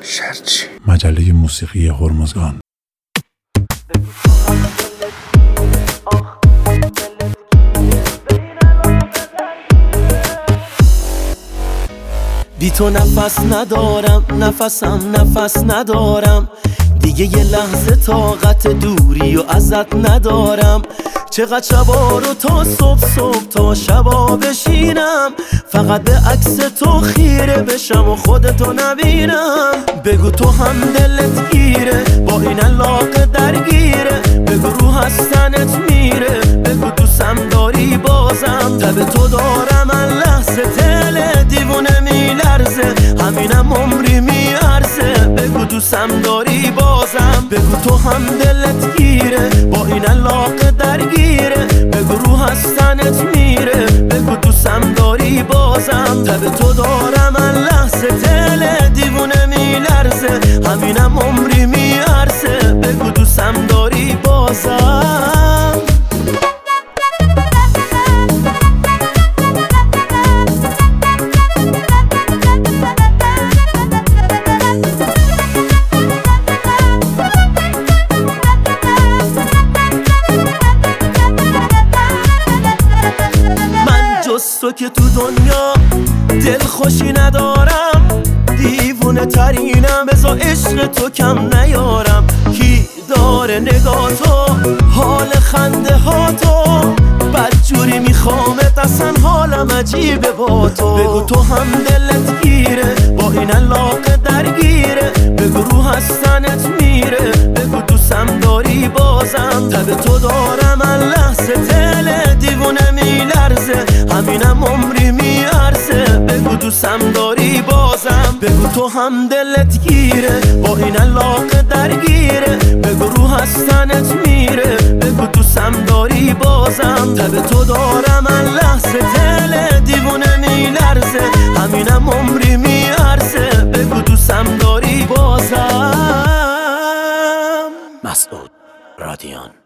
شرچی مجله موسیقی هرمزگان. بی تو نفس ندارم، نفس ندارم دیگه، یه لحظه طاقت دوری و ازت ندارم. چقدر شبا رو تا صبح تا شبا بشینم، فقط به عکس تو خیره بشم و خودتو نبینم. بگو تو هم دلت گیره، با این علاقه درگیره، بگو رو هستنت میره، بگو دوستم داری بازم. لب تو دارم من لحظه تله، دیوونه میلرزه، همینم عمری میارزه، بگو دوستم داری بازم. بگو تو هم دلت گیره، با این علاقه درگیره، بگو رو هستنت میره، بگو دوستم داری بازم. لب تو دارم من لحظه تله، دیوونه میلرزه، همینم عمری میارزه، بگو دوستم داری بازم. تو که تو دنیا دل خوشی ندارم، دیوونه ترینم، بذار عشق تو کم نیارم. کی داره نگاه تو، حال خنده ها تو، بدجوری میخوامت، اصلا حالم عجیبه با تو. بگو تو هم دلت گیره، با این علاقه درگیره، بگو رو هستنت میره، بگو دوستم داری بازم. لب تو دارم من لحظه تله، دیوونه میلرزه، همینم عمری میارزه، بگو دوستم داری بازم. بگو تو هم دلت گیره، با این علاقه درگیره، بگو رو هستنت میره، بگو دوستم داری بازم. لب تو دارم من لحظه تله، دیوونه میلرزه، همینم عمری میارزه، بگو دوستم داری بازم. مسعود رادیان.